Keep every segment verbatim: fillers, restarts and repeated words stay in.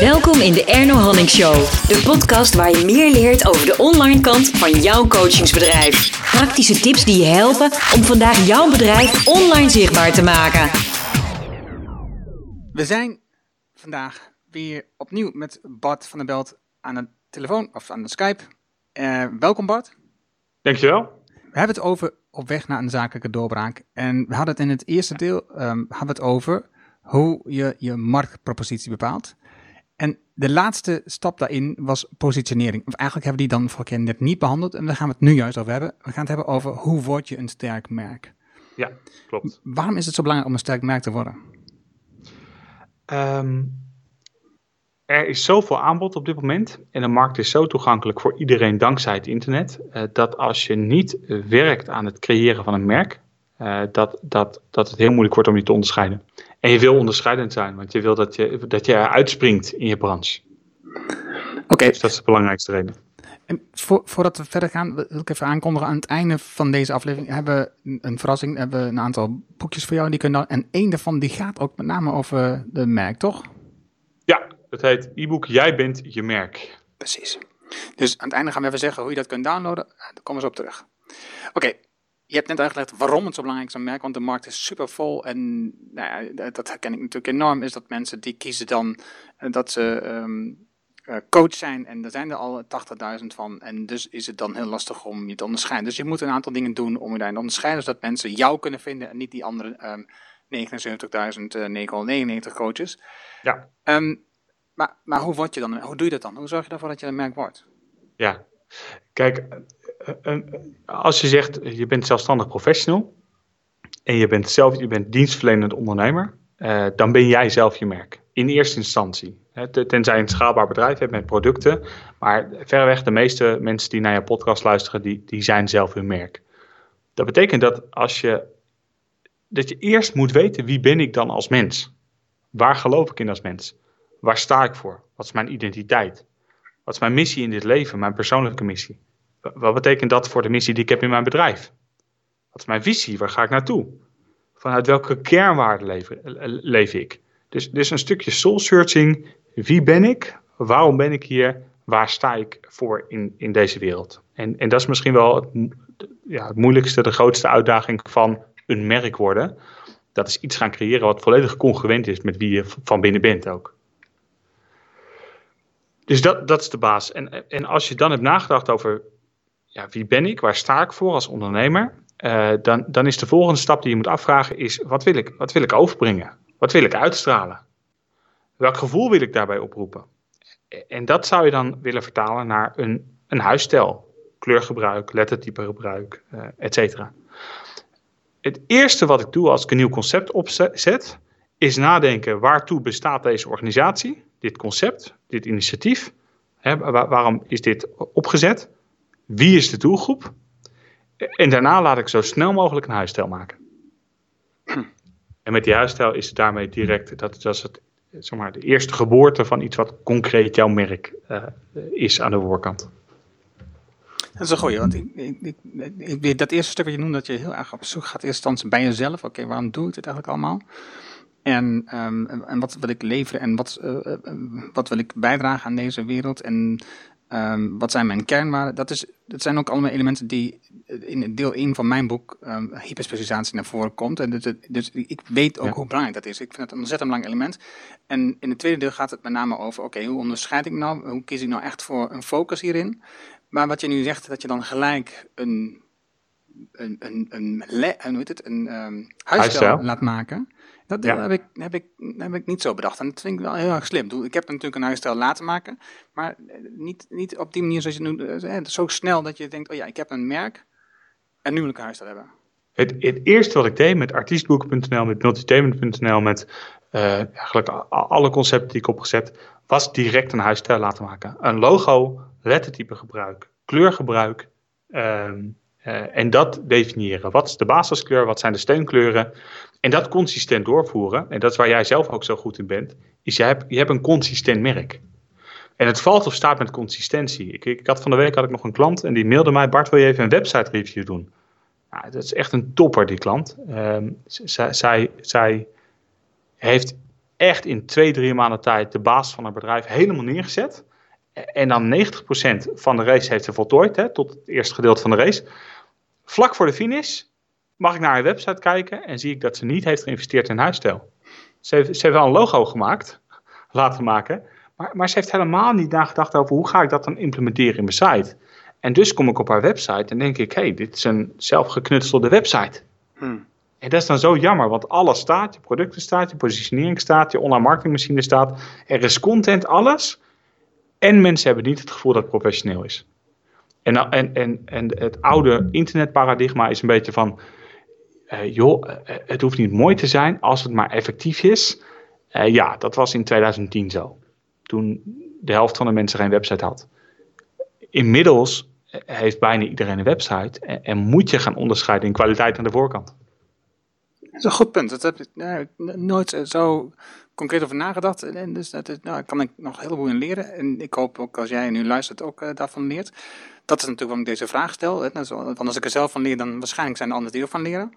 Welkom in de Erno Hanning Show. De podcast waar je meer leert over de online kant van jouw coachingsbedrijf. Praktische tips die je helpen om vandaag jouw bedrijf online zichtbaar te maken. We zijn vandaag weer opnieuw met Bart van der Belt aan de telefoon of aan de Skype. Uh, welkom Bart. Dankjewel. We hebben het over op weg naar een zakelijke doorbraak. En we hadden het in het eerste deel um, hadden we het over hoe je je marktpropositie bepaalt. En de laatste stap daarin was positionering. Of eigenlijk hebben we die dan vorige keer net niet behandeld. En daar gaan we het nu juist over hebben. We gaan het hebben over hoe word je een sterk merk. Ja, klopt. Waarom is het zo belangrijk om een sterk merk te worden? Um, er is zoveel aanbod op dit moment. En de markt is zo toegankelijk voor iedereen dankzij het internet. Uh, dat als je niet uh, werkt aan het creëren van een merk. Uh, dat, dat, dat het heel moeilijk wordt om je te onderscheiden. En je wil onderscheidend zijn, want je wil dat je, dat je eruit springt in je branche. Oké. Okay. Dus dat is de belangrijkste reden. En voor, voordat we verder gaan, wil ik even aankondigen. Aan het einde van deze aflevering hebben we een verrassing. Hebben we een aantal boekjes voor jou. Die kunnen dan, en één daarvan die gaat ook met name over de merk, toch? Ja, het heet e-book Jij bent je merk. Precies. Dus aan het einde gaan we even zeggen hoe je dat kunt downloaden. Daar komen we op terug. Oké. Okay. Je hebt net uitgelegd waarom het zo belangrijk is, een merk, want de markt is super vol. En nou ja, dat herken ik natuurlijk enorm, is dat mensen die kiezen dan dat ze um, uh, coach zijn. En daar zijn er al tachtigduizend van. En dus is het dan heel lastig om je te onderscheiden. Dus je moet een aantal dingen doen om je daarin te onderscheiden, zodat mensen jou kunnen vinden en niet die andere um, negenenzeventigduizend negenhonderdnegenennegentig coaches. Ja. Um, maar, maar hoe word je dan? Hoe doe je dat dan? Hoe zorg je ervoor dat je een merk wordt? Ja, kijk, als je zegt je bent zelfstandig professional en je bent zelf je bent dienstverlenend ondernemer, uh, dan ben jij zelf je merk. In eerste instantie. Hè, tenzij je een schaalbaar bedrijf hebt met producten. Maar verreweg de meeste mensen die naar je podcast luisteren, die, die zijn zelf hun merk. Dat betekent dat als je dat je eerst moet weten wie ben ik dan als mens. Waar geloof ik in als mens? Waar sta ik voor? Wat is mijn identiteit? Wat is mijn missie in dit leven, mijn persoonlijke missie? Wat betekent dat voor de missie die ik heb in mijn bedrijf? Wat is mijn visie? Waar ga ik naartoe? Vanuit welke kernwaarden leef, leef ik? Dus, dus een stukje soul searching. Wie ben ik? Waarom ben ik hier? Waar sta ik voor in, in deze wereld? En, en dat is misschien wel het, ja, het moeilijkste, de grootste uitdaging van een merk worden. Dat is iets gaan creëren wat volledig congruent is met wie je van binnen bent ook. Dus dat, dat is de basis. En, en als je dan hebt nagedacht over ja, wie ben ik, waar sta ik voor als ondernemer, uh, dan, dan is de volgende stap die je moet afvragen is, wat wil ik, wat wil ik overbrengen? Wat wil ik uitstralen? Welk gevoel wil ik daarbij oproepen? En dat zou je dan willen vertalen naar een, een huisstijl, kleurgebruik, lettertypegebruik, uh, et cetera. Het eerste wat ik doe als ik een nieuw concept opzet, is nadenken waartoe bestaat deze organisatie, dit concept, dit initiatief. Hè, waar, waarom is dit opgezet? Wie is de doelgroep? En daarna laat ik zo snel mogelijk een huisstijl maken. Hm. En met die huisstijl is het daarmee direct, dat, dat is het, zeg maar, de eerste geboorte van iets wat concreet jouw merk uh, is aan de voorkant. Dat is een goeie, want ik, ik, ik, ik, dat eerste stuk wat je noemt, dat je heel erg op zoek gaat, eerst instantie bij jezelf. Oké, okay, waarom doe ik dit eigenlijk allemaal? En, um, en wat wil ik leveren en wat, uh, uh, wat wil ik bijdragen aan deze wereld en um, wat zijn mijn kernwaarden? Dat, is, dat zijn ook allemaal elementen die in deel één van mijn boek um, hyperspecialisatie naar voren komt. En dus, dus ik weet ook ja. hoe belangrijk dat is. Ik vind het een ontzettend belangrijk element. En in het tweede deel gaat het met name over, oké, okay, hoe onderscheid ik nou? Hoe kies ik nou echt voor een focus hierin? Maar wat je nu zegt, dat je dan gelijk een, een, een, een, le, hoe heet het, een um, huisstijl laat maken. Dat ja. heb, ik, heb, ik, heb ik niet zo bedacht. En dat vind ik wel heel erg slim. Ik heb natuurlijk een huisstijl laten maken. Maar niet, niet op die manier zoals je het noemt. Zo snel dat je denkt, oh ja, ik heb een merk. En nu wil ik een huisstijl hebben. Het, het eerste wat ik deed met artiestboeken punt n l, met multitainment punt n l, met uh, eigenlijk alle concepten die ik opgezet, was direct een huisstijl laten maken. Een logo, lettertype gebruik, kleurgebruik. Um, uh, en dat definiëren. Wat is de basiskleur? Wat zijn de steunkleuren? En dat consistent doorvoeren, en dat is waar jij zelf ook zo goed in bent, is je hebt, je hebt een consistent merk. En het valt of staat met consistentie. Ik, ik had van de week had ik nog een klant en die mailde mij, Bart, wil je even een website review doen? Nou, dat is echt een topper, die klant. Um, z- zij, zij heeft echt in twee, drie maanden tijd de baas van een bedrijf helemaal neergezet. En dan negentig procent van de race heeft ze voltooid, hè, tot het eerste gedeelte van de race. Vlak voor de finish mag ik naar haar website kijken en zie ik dat ze niet heeft geïnvesteerd in huisstijl. Ze heeft, ze heeft wel een logo gemaakt, laten maken, maar, maar ze heeft helemaal niet nagedacht over hoe ga ik dat dan implementeren in mijn site. En dus kom ik op haar website en denk ik, hé, hey, dit is een zelfgeknutselde website. Hmm. En dat is dan zo jammer, want alles staat, je producten staat, je positionering staat, je online marketingmachine staat. Er is content, alles. En mensen hebben niet het gevoel dat het professioneel is. En, en, en, en het oude internetparadigma is een beetje van, uh, joh, uh, het hoeft niet mooi te zijn als het maar effectief is. Uh, ja, dat was in twintig tien zo. Toen de helft van de mensen geen website had. Inmiddels heeft bijna iedereen een website en, en moet je gaan onderscheiden in kwaliteit aan de voorkant. Dat is een goed punt. Dat heb ik uh, nooit zo concreet over nagedacht. En dus dat is, nou, daar kan ik nog een heleboel in leren. En ik hoop ook als jij nu luistert ook uh, daarvan leert. Dat is natuurlijk waarom ik deze vraag stel. Hè. Want als ik er zelf van leer, dan waarschijnlijk zijn er anderen die er van leren.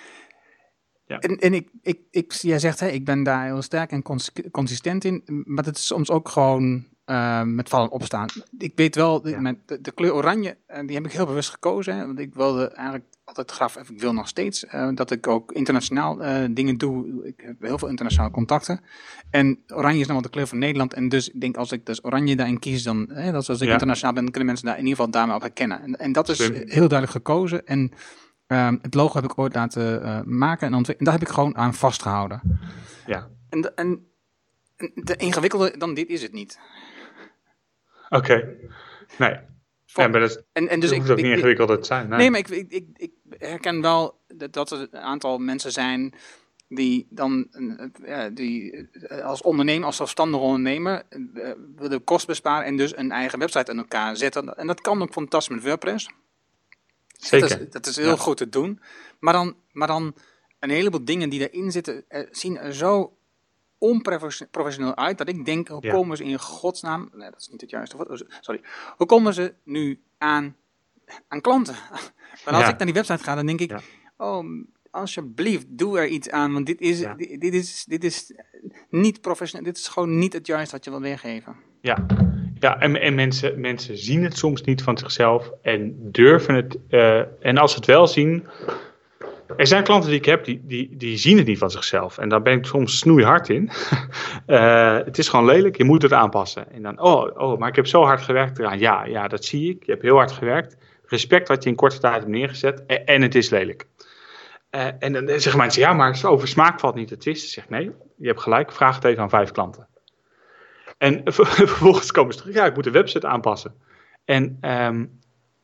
Ja. En, en ik, ik, ik, jij zegt, hè, ik ben daar heel sterk en cons- consistent in. Maar het is soms ook gewoon uh, met vallen opstaan. Ik weet wel, de, ja. mijn, de, de kleur oranje, uh, die heb ik heel bewust gekozen. Hè, want ik wilde eigenlijk altijd graag, ik wil nog steeds, uh, dat ik ook internationaal uh, dingen doe. Ik heb heel veel internationale contacten. En oranje is nou wel de kleur van Nederland. En dus ik denk, als ik dus oranje daarin kies, dan, hè, dat als ik ja. internationaal ben, dan kunnen mensen daar in ieder geval daarmee op herkennen. En, en dat is Slim. heel duidelijk gekozen. En Um, het logo heb ik ooit laten uh, maken en, ontwik- en daar heb ik gewoon aan vastgehouden. Ja. En, de, en, en de ingewikkelde dan dit is het niet. Oké. Okay. Nee. Voor, ja, maar dat, en, en dus dat ik, hoeft ook ik, niet ingewikkeld te zijn. Nee, nee maar ik, ik, ik, ik herken wel dat, dat er een aantal mensen zijn die dan uh, die als ondernemer, als zelfstandig ondernemer uh, willen kost besparen en dus een eigen website aan elkaar zetten. En dat kan ook fantastisch met WordPress. Zeker. Dat is, dat is heel ja. goed te doen. Maar dan, maar dan een heleboel dingen die erin zitten uh, zien er zo onprofessioneel uit dat ik denk, hoe ja. komen ze in godsnaam, nee, dat is niet het juiste woord, sorry, hoe komen ze nu aan, aan klanten? Maar als ja. ik naar die website ga, dan denk ik, ja. oh, alsjeblieft, doe er iets aan, want dit is, ja. dit, dit is, dit is niet professioneel, dit is gewoon niet het juiste wat je wil weergeven. Ja. Ja, en, en mensen, mensen zien het soms niet van zichzelf en durven het. Uh, en als ze het wel zien. Er zijn klanten die ik heb, die, die, die zien het niet van zichzelf. En daar ben ik soms snoeihard in. uh, het is gewoon lelijk, je moet het aanpassen. En dan, oh, oh, maar ik heb zo hard gewerkt eraan. Ja, ja, dat zie ik. Je hebt heel hard gewerkt. Respect wat je in korte tijd hebt neergezet. En, en het is lelijk. Uh, en dan zeggen mensen, ja, maar over smaak valt niet te twisten. Ik zeg, nee, je hebt gelijk. Vraag het even aan vijf klanten. En vervolgens komen ze terug, ja, ik moet de website aanpassen. En um,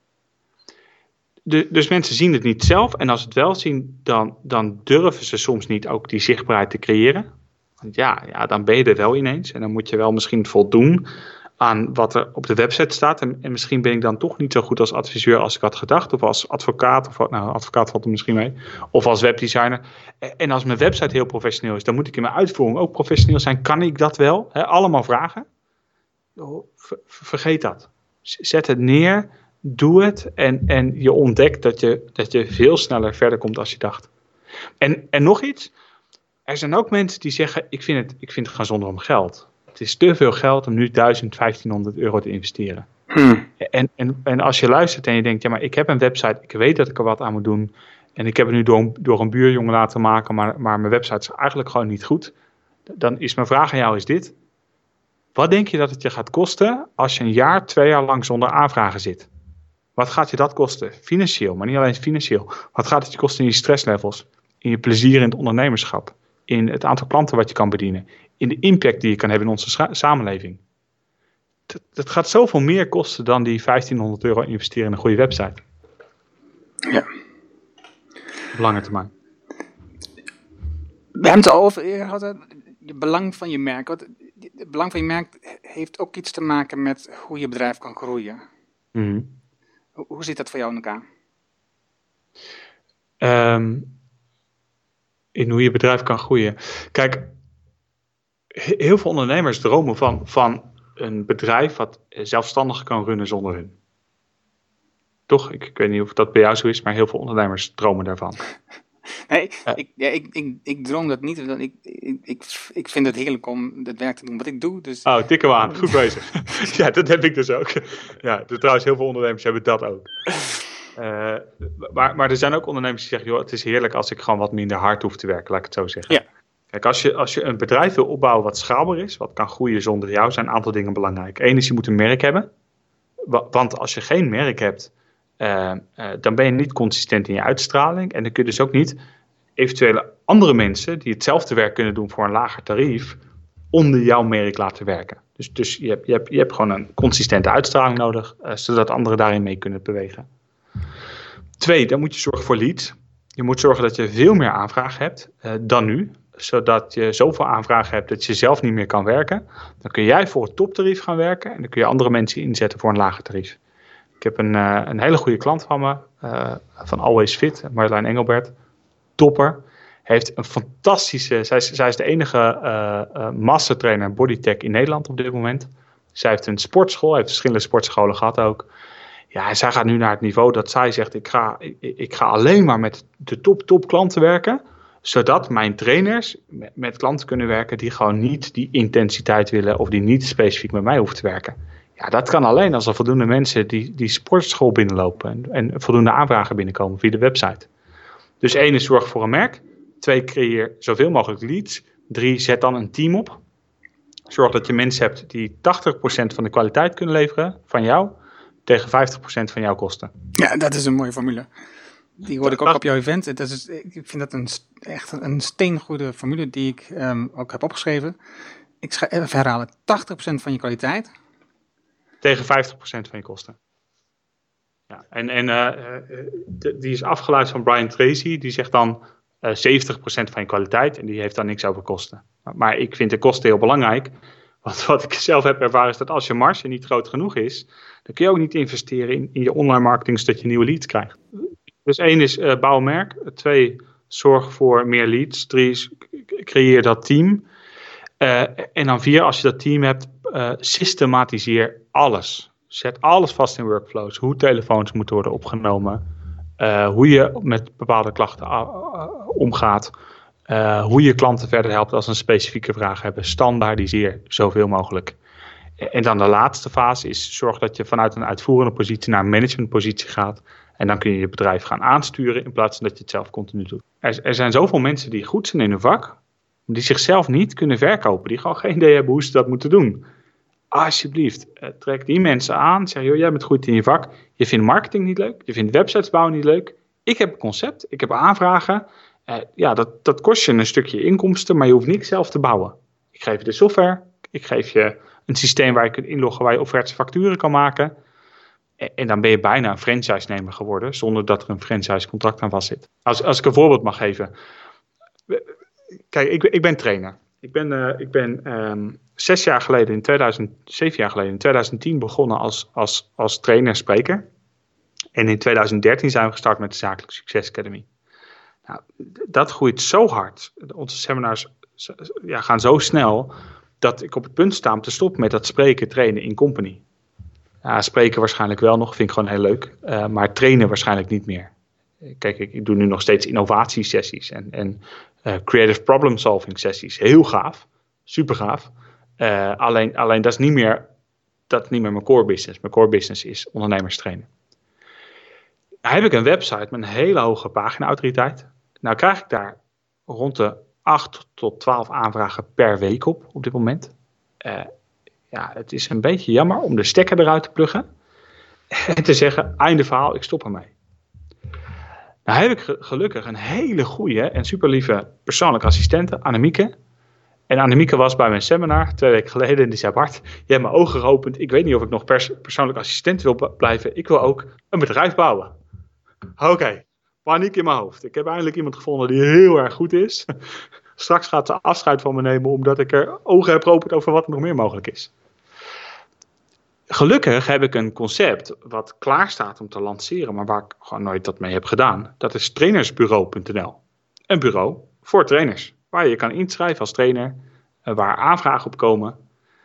de, dus mensen zien het niet zelf. En als ze het wel zien, dan, dan durven ze soms niet ook die zichtbaarheid te creëren. Want ja, ja, dan ben je er wel ineens. En dan moet je wel misschien voldoen aan wat er op de website staat. En, en misschien ben ik dan toch niet zo goed als adviseur als ik had gedacht. Of als advocaat. Of, nou, advocaat valt er misschien mee. Of als webdesigner. En als mijn website heel professioneel is, dan moet ik in mijn uitvoering ook professioneel zijn. Kan ik dat wel? He, allemaal vragen. Ver, vergeet dat. Zet het neer. Doe het. En, en je ontdekt dat je, dat je veel sneller verder komt als je dacht. En, en nog iets. Er zijn ook mensen die zeggen, ik vind het, ik vind het gewoon zonde om geld. Het is te veel geld om nu duizend, vijftienhonderd euro te investeren. Hmm. En, en, en als je luistert en je denkt, ja, maar ik heb een website, ik weet dat ik er wat aan moet doen. En ik heb het nu door een, door een buurjongen laten maken, maar, maar mijn website is eigenlijk gewoon niet goed. Dan is mijn vraag aan jou is dit. Wat denk je dat het je gaat kosten als je een jaar, twee jaar lang zonder aanvragen zit? Wat gaat je dat kosten? Financieel, maar niet alleen financieel. Wat gaat het je kosten in je stresslevels? In je plezier in het ondernemerschap? In het aantal klanten wat je kan bedienen? In de impact die je kan hebben in onze scha- samenleving? Dat, dat gaat zoveel meer kosten dan die vijftienhonderd euro investeren in een goede website. Ja. Op lange termijn. We hebben het al over gehad, het belang van je merk. Het belang van je merk heeft ook iets te maken met hoe je bedrijf kan groeien. Mm-hmm. Hoe, hoe zit dat voor jou in elkaar? Um, in hoe je bedrijf kan groeien. Kijk, heel veel ondernemers dromen van, van een bedrijf wat zelfstandig kan runnen zonder hun. Toch? Ik, ik weet niet of dat bij jou zo is, maar heel veel ondernemers dromen daarvan. Nee, Uh, ik, ja, ik, ik, ik droom dat niet. Ik, ik, ik, ik vind het heerlijk om het werk te doen wat ik doe. Dus... Oh, tikken we aan. Goed bezig. Ja, dat heb ik dus ook. Ja, dus trouwens, heel veel ondernemers hebben dat ook. Uh, maar, maar er zijn ook ondernemers die zeggen, joh, het is heerlijk als ik gewoon wat minder hard hoef te werken, laat ik het zo zeggen. Ja. Kijk, als je, als je een bedrijf wil opbouwen wat schaalbaar is, wat kan groeien zonder jou, zijn een aantal dingen belangrijk. Eén is, je moet een merk hebben. Want als je geen merk hebt, uh, uh, dan ben je niet consistent in je uitstraling. En dan kun je dus ook niet eventuele andere mensen die hetzelfde werk kunnen doen voor een lager tarief, onder jouw merk laten werken. Dus, dus je, hebt, je, hebt, je hebt gewoon een consistente uitstraling nodig, uh, zodat anderen daarin mee kunnen bewegen. Twee, dan moet je zorgen voor leads. Je moet zorgen dat je veel meer aanvragen hebt uh, dan nu. Zodat je zoveel aanvragen hebt dat je zelf niet meer kan werken. Dan kun jij voor het toptarief gaan werken. En dan kun je andere mensen inzetten voor een lager tarief. Ik heb een, uh, een hele goede klant van me. Uh, van Always Fit, Marjolein Engelbert. Topper. Heeft een fantastische... Zij is, zij is de enige uh, uh, mastertrainer bodytech in Nederland op dit moment. Zij heeft een sportschool. Heeft verschillende sportscholen gehad ook. Ja, zij gaat nu naar het niveau dat zij zegt, ik ga, ik, ik ga alleen maar met de top, top klanten werken, zodat mijn trainers met, met klanten kunnen werken die gewoon niet die intensiteit willen of die niet specifiek met mij hoeven te werken. Ja, dat kan alleen als er voldoende mensen die, die sportschool binnenlopen en, en voldoende aanvragen binnenkomen via de website. Dus één is zorg voor een merk. Twee, creëer zoveel mogelijk leads. Drie, zet dan een team op. Zorg dat je mensen hebt die tachtig procent van de kwaliteit kunnen leveren van jou, tegen vijftig procent van jouw kosten. Ja, dat is een mooie formule. Die hoorde ik ook op jouw event. Dat is, ik vind dat een, echt een steengoede formule die ik um, ook heb opgeschreven. Ik ga even herhalen. tachtig procent van je kwaliteit. Tegen vijftig procent van je kosten. Ja, en en uh, de, die is afgeleid van Brian Tracy. Die zegt dan uh, zeventig procent van je kwaliteit. En die heeft dan niks over kosten. Maar, maar ik vind de kosten heel belangrijk. Want wat ik zelf heb ervaren is dat als je marge niet groot genoeg is, dan kun je ook niet investeren in, in je online marketing zodat je nieuwe leads krijgt. Dus één is uh, bouw een merk. Twee, zorg voor meer leads. Drie is creëer dat team. Uh, en dan vier, als je dat team hebt, uh, systematiseer alles. Zet alles vast in workflows. Hoe telefoons moeten worden opgenomen. Uh, hoe je met bepaalde klachten uh, uh, omgaat. Uh, hoe je klanten verder helpt als ze een specifieke vraag hebben. Standaardiseer zoveel mogelijk. En dan de laatste fase is zorg dat je vanuit een uitvoerende positie naar een managementpositie gaat. En dan kun je je bedrijf gaan aansturen in plaats van dat je het zelf continu doet. Er, er zijn zoveel mensen die goed zijn in hun vak, die zichzelf niet kunnen verkopen. Die gewoon geen idee hebben hoe ze dat moeten doen. Alsjeblieft, uh, trek die mensen aan. Zeg, joh, jij bent goed in je vak. Je vindt marketing niet leuk. Je vindt websites bouwen niet leuk. Ik heb een concept. Ik heb aanvragen. Uh, ja, dat, dat kost je een stukje inkomsten, maar je hoeft niks zelf te bouwen. Ik geef je de software. Ik geef je een systeem waar je kunt inloggen, waar je offertes, facturen kan maken. En, en dan ben je bijna een franchise-nemer geworden, zonder dat er een franchise-contract aan vast zit. Als, als ik een voorbeeld mag geven. Kijk, ik, ik ben trainer. Ik ben, uh, ik ben um, zes jaar geleden, in tweeduizend, zeven jaar geleden, in tweeduizend tien begonnen als, als, als trainer-spreker. En in tweeduizend dertien zijn we gestart met de Zakelijk Succes Academy. Nou, dat groeit zo hard. Onze seminars ja, gaan zo snel dat ik op het punt sta om te stoppen met dat spreken, trainen in company. Ja, spreken waarschijnlijk wel nog, vind ik gewoon heel leuk. Uh, maar trainen waarschijnlijk niet meer. Kijk, ik, ik doe nu nog steeds innovatiesessies en, en uh, creative problem solving sessies. Heel gaaf, super gaaf. Uh, alleen, alleen dat is niet meer, dat is niet meer mijn core business. Mijn core business is ondernemers trainen. Nou heb ik een website met een hele hoge pagina-autoriteit. Nou krijg ik daar rond de acht tot twaalf aanvragen per week op, op dit moment. Uh, ja, het is een beetje jammer om de stekker eruit te pluggen en te zeggen, einde verhaal, ik stop ermee. Nou heb ik gelukkig een hele goede en super lieve persoonlijke assistente, Annemieke. En Annemieke was bij mijn seminar twee weken geleden en die zei, Bart, je hebt mijn ogen geopend. Ik weet niet of ik nog pers- persoonlijk assistent wil b- blijven. Ik wil ook een bedrijf bouwen. Oké, okay. Paniek in mijn hoofd. Ik heb eindelijk iemand gevonden die heel erg goed is. Straks gaat ze afscheid van me nemen omdat ik er ogen heb geopend over wat er nog meer mogelijk is. Gelukkig heb ik een concept wat klaar staat om te lanceren, maar waar ik gewoon nooit dat mee heb gedaan. Dat is trainersbureau punt n l. Een bureau voor trainers, waar je kan inschrijven als trainer, waar aanvragen op komen.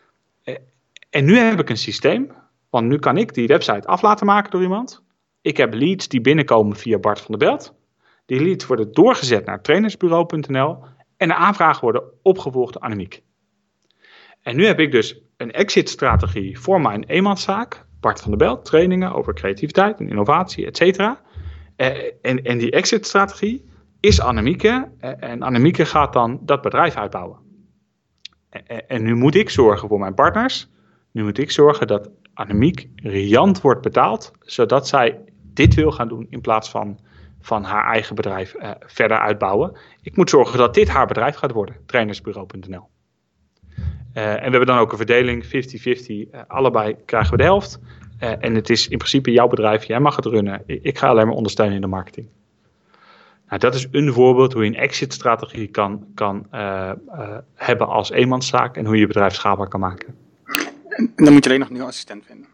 En nu heb ik een systeem, want nu kan ik die website af laten maken door iemand. Ik heb leads die binnenkomen via Bart van der Belt. Die leads worden doorgezet naar trainersbureau punt n l en de aanvragen worden opgevolgd door Annemiek. En nu heb ik dus een exit-strategie voor mijn eenmanszaak. Bart van der Belt, trainingen over creativiteit en innovatie, et cetera. Uh, en, en die exit-strategie is Annemieke. Uh, en Annemieke gaat dan dat bedrijf uitbouwen. Uh, en nu moet ik zorgen voor mijn partners. Nu moet ik zorgen dat Annemiek riant wordt betaald, zodat zij dit wil gaan doen in plaats van, van haar eigen bedrijf uh, verder uitbouwen. Ik moet zorgen dat dit haar bedrijf gaat worden, trainersbureau punt n l. Uh, en we hebben dan ook een verdeling, vijftig vijftig, uh, allebei krijgen we de helft. Uh, en het is in principe jouw bedrijf, jij mag het runnen. Ik ga alleen maar ondersteunen in de marketing. Nou, dat is een voorbeeld hoe je een exit-strategie kan, kan uh, uh, hebben als eenmanszaak en hoe je je bedrijf schaalbaar kan maken. En dan moet je alleen nog een nieuwe assistent vinden.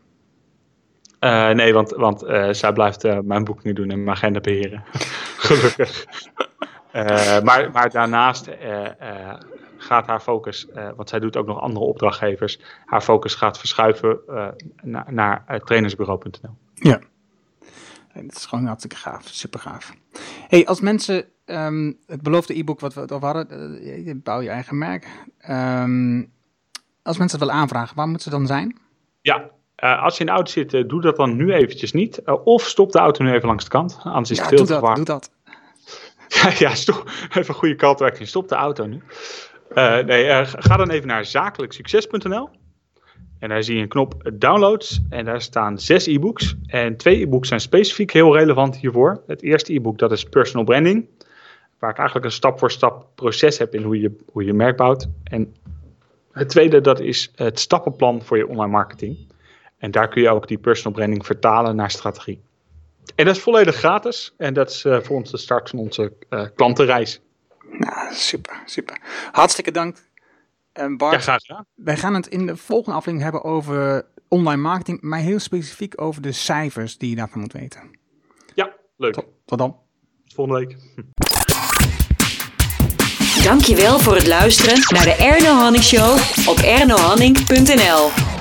Uh, nee, want, want uh, zij blijft uh, mijn boekingen doen en mijn agenda beheren. Gelukkig. Uh, maar, maar daarnaast uh, uh, gaat haar focus, uh, want zij doet ook nog andere opdrachtgevers, haar focus gaat verschuiven uh, na, naar uh, trainersbureau punt n l. Ja, dat is gewoon hartstikke gaaf, super gaaf. Hey, als mensen um, het beloofde e-book wat we het over hadden, uh, je bouw je eigen merk. Um, als mensen het willen aanvragen, waar moeten ze dan zijn? Ja. Uh, als je in de auto zit, uh, doe dat dan nu eventjes niet. Uh, of stop de auto nu even langs de kant. Anders is ja, het veel doe te dat, warm. doe dat. ja, ja stop, even een goede call to action. Stop de auto nu. Uh, nee, uh, ga dan even naar zakelijk succes punt n l. En daar zie je een knop downloads. En daar staan zes e-books. En twee e-books zijn specifiek heel relevant hiervoor. Het eerste e-book, dat is personal branding. Waar ik eigenlijk een stap voor stap proces heb in hoe je hoe je merk bouwt. En het tweede, dat is het stappenplan voor je online marketing. En daar kun je ook die personal branding vertalen naar strategie. En dat is volledig gratis. En dat is uh, voor ons de start van onze uh, klantenreis. Nou, super, super. Hartstikke dank, uh, Bart. Ja, graag gedaan. Wij gaan het in de volgende aflevering hebben over online marketing, maar heel specifiek over de cijfers die je daarvan moet weten. Ja, leuk. Tot, tot dan. Tot volgende week. Dankjewel voor het luisteren naar de Erno Haning Show op erno haning punt n l.